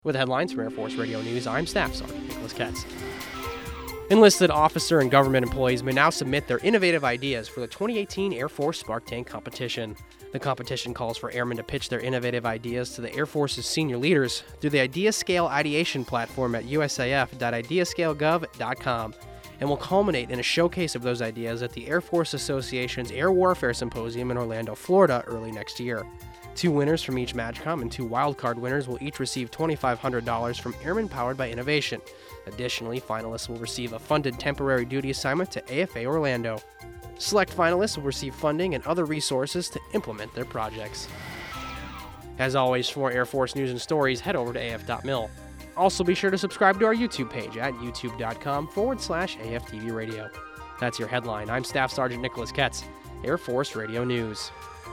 With headlines from Air Force Radio News, I'm Staff Sergeant Nicholas Ketz. Enlisted officer and government employees may now submit their innovative ideas for the 2018 Air Force Spark Tank Competition. The competition calls for airmen to pitch their innovative ideas to the Air Force's senior leaders through the IdeaScale ideation platform at usaf.ideascalegov.com and will culminate in a showcase of those ideas at the Air Force Association's Air Warfare Symposium in Orlando, Florida early next year. 2 winners from each MAJCOM and 2 wildcard winners will each receive $2,500 from Airmen Powered by Innovation. Additionally, finalists will receive a funded temporary duty assignment to AFA Orlando. Select finalists will receive funding and other resources to implement their projects. As always, for more Air Force news and stories, head over to af.mil. Also, be sure to subscribe to our YouTube page at youtube.com/AFTV Radio. That's your headline. I'm Staff Sergeant Nicholas Ketz, Air Force Radio News.